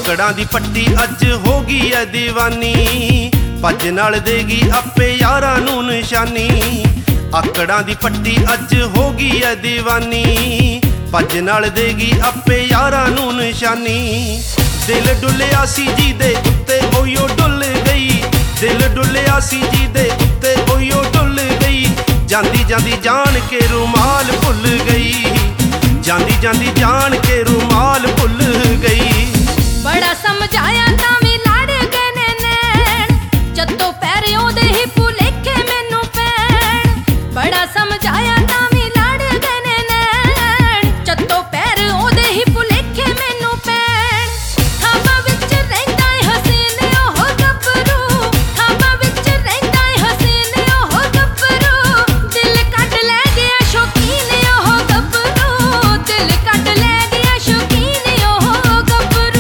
ਆਕੜਾਂ ਦੀ ਪੱਟੀ ਅੱਜ ਹੋ ਗਈ ਐ ਦੀਵਾਨੀ, ਭੱਜ ਨਾਲ ਦੇਗੀ ਆਪੇ ਯਾਰਾਂ ਨੂੰ ਨਿਸ਼ਾਨੀ। ਆਕੜਾਂ ਦੀ ਪੱਟੀ ਅੱਜ ਹੋ ਗਈ ਐ ਦੀਵਾਨੀ, ਭੱਜ ਨਾਲ ਦੇਗੀ ਆਪੇ ਯਾਰਾਂ ਨੂੰ ਨਿਸ਼ਾਨੀ। ਦਿਲ ਡੁੱਲਿਆ ਸੀ ਜੀ ਦੇ ਉੱਤੇ ਓਯੋ ਡੁੱਲ ਗਈ, ਦਿਲ ਡੁੱਲਿਆ ਸੀ ਜੀ ਦੇ ਉੱਤੇ ਓਯੋ ਡੁੱਲ ਗਈ। ਜਾਂਦੀ ਜਾਂਦੀ ਜਾਣ ਕੇ ਰੁਮਾਲ ਭੁੱਲ ਗਈ, ਜਾਂਦੀ ਜਾਂਦੀ ਜਾਣ ਕੇ ਰੁਮਾਲ ਭੁੱਲ ਗਈ। ਬੜਾ ਸਮਝਾਇਆ ਤਾਂ ਵੀ ਲੜ ਗਏ ਨੇ ਨੈਣ, ਜੱਤੋਂ ਪੈਰ ਉਹਦੇ ਹੀ ਭੁਲੇਖੇ ਮੈਨੂੰ ਪੈਣ। ਬੜਾ ਸਮਝਾਇਆ ਤਾਂ ਵੀ ਲੜ ਗਏ ਨੇ ਨੈਣ, ਜੱਤੋਂ ਪੈਰ ਉਹਦੇ ਹੀ ਭੁਲੇਖੇ ਮੈਨੂੰ ਪੈਣ। ਖਾਬਾਂ ਵਿੱਚ ਰਹਿੰਦਾ ਏ ਹਸੀਨ ਉਹ ਗੱਭਰੂ, ਖਾਬਾਂ ਵਿੱਚ ਰਹਿੰਦਾ ਏ ਹਸੀਨ ਉਹ ਗੱਭਰੂ। ਦਿਲ ਕੱਢ ਲੈ ਗਿਆ ਸ਼ੌਕੀਨ ਉਹ ਗੱਭਰੂ, ਦਿਲ ਕੱਢ ਲੈ ਗਿਆ ਸ਼ੌਕੀਨ ਉਹ ਗੱਭਰੂ।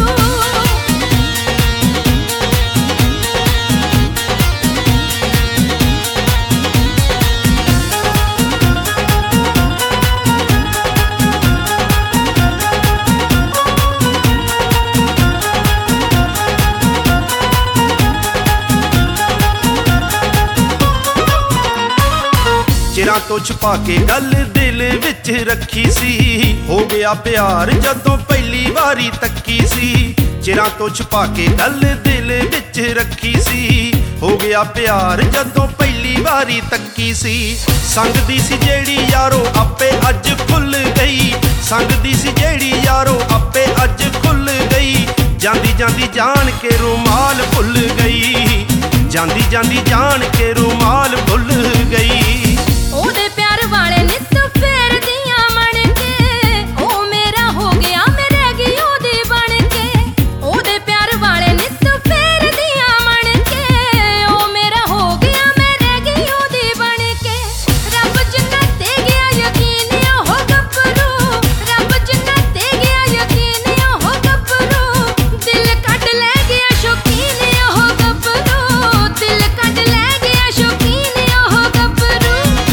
ਚਿਰਾਂ ਤੋਂ ਛੁਪਾ ਕੇ ਗੱਲ ਦਿਲ ਵਿੱਚ ਰੱਖੀ ਸੀ, ਹੋ ਗਿਆ ਪਿਆਰ ਜਦੋਂ ਪਹਿਲੀ ਵਾਰੀ ਤੱਕੀ ਸੀ। ਚਿਰਾਂ ਤੋਂ ਛੁਪਾ ਕੇ ਗੱਲ ਦਿਲ ਵਿੱਚ ਰੱਖੀ ਸੀ, ਹੋ ਗਿਆ ਪਿਆਰ ਜਦੋਂ ਪਹਿਲੀ ਵਾਰੀ ਤੱਕੀ ਸੀ। ਸੰਗਦੀ ਸੀ ਜਿਹੜੀ ਯਾਰੋ ਆਪੇ ਅੱਜ ਖੁੱਲ ਗਈ, ਸੰਗਦੀ ਸੀ ਜਿਹੜੀ ਯਾਰੋ ਆਪੇ ਅੱਜ ਖੁੱਲ ਗਈ। ਜਾਂਦੀ ਜਾਂਦੀ ਜਾਣ ਕੇ ਰੁਮਾਲ ਭੁੱਲ ਗਈ, ਜਾਂਦੀ ਜਾਂਦੀ ਜਾਣ ਕੇ ਰੁਮਾਲ ਭੁੱਲ ਗਈ। ਉਹਦੇ ਪਿਆਰ ਵਾਲੇ ਨਿੱਤ ਫੇਰਦੀਆਂ ਮਣ ਕੇ, ਉਹ ਮੇਰਾ ਹੋ ਗਿਆ ਮੈਂ ਰਹਿ ਗਈ ਉਹਦੀ ਬਣ ਕੇ। ਉਹਦੇ ਪਿਆਰ ਵਾਲੇ ਨਿੱਤ ਫੇਰਦੀਆਂ ਮਣ ਕੇ, ਉਹ ਮੇਰਾ ਹੋ ਗਿਆ ਮੈਂ ਰਹਿ ਗਈ ਉਹਦੀ ਬਣ ਕੇ। ਰੱਬ ਜਿੰਨਾ ਤੇ ਗਿਆ ਯਕੀਨ ਉਹ ਗੱਭਰੂ, ਰੱਬ ਜਿੰਨਾ ਤੇ ਗਿਆ ਯਕੀਨ ਉਹ ਗੱਭਰੂ। ਦਿਲ ਕੱਢ ਲੈ ਗਿਆ ਸ਼ੌਕੀਨ ਉਹ ਗੱਭਰੂ, ਦਿਲ ਕੱਢ ਲੈ ਗਿਆ ਸ਼ੌਕੀਨ ਉਹ ਗੱਭਰੂ।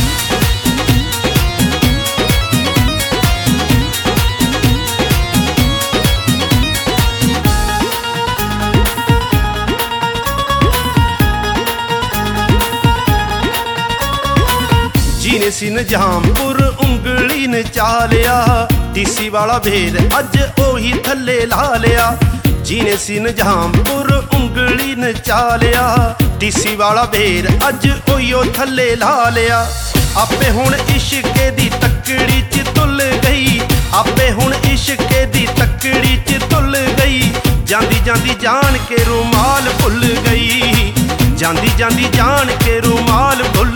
ਜੀਨੇ ਸੀ ਨਿਜ਼ਾਮਪੁਰ ਉਂਗਲੀ ਨੇ ਚਾਲਿਆ, ਟੀਸੀ ਵਾਲਾ ਭੇਦ ਅੱਜ ਉਹੀ ਥੱਲੇ ਲਾ ਲਿਆ। ਜੀਨੇ ਸੀ ਨਿਜ਼ਾਮਪੁਰ ਉਂਗਲੀ ਨੇ ਚਾਲਿਆ, ਟੀਸੀ ਵਾਲਾ ਭੇਦ ਅੱਜ ਉਹੀ ਥੱਲੇ ਲਾ ਲਿਆ। ਆਪੇ ਹੁਣ ਇਸ਼ਕੇ ਦੀ ਤੱਕੜੀ ਚ ਤੁੱਲ ਗਈ, ਆਪੇ ਹੁਣ ਇਸ਼ਕੇ ਦੀ ਤੱਕੜੀ ਚ ਤੁੱਲ ਗਈ। ਜਾਂਦੀ ਜਾਂਦੀ ਜਾਣ ਕੇ ਰੁਮਾਲ ਭੁੱਲ ਗਈ, ਜਾਂਦੀ ਜਾਂਦੀ ਜਾਣ ਕੇ ਰੁਮਾਲ ਭੁੱਲ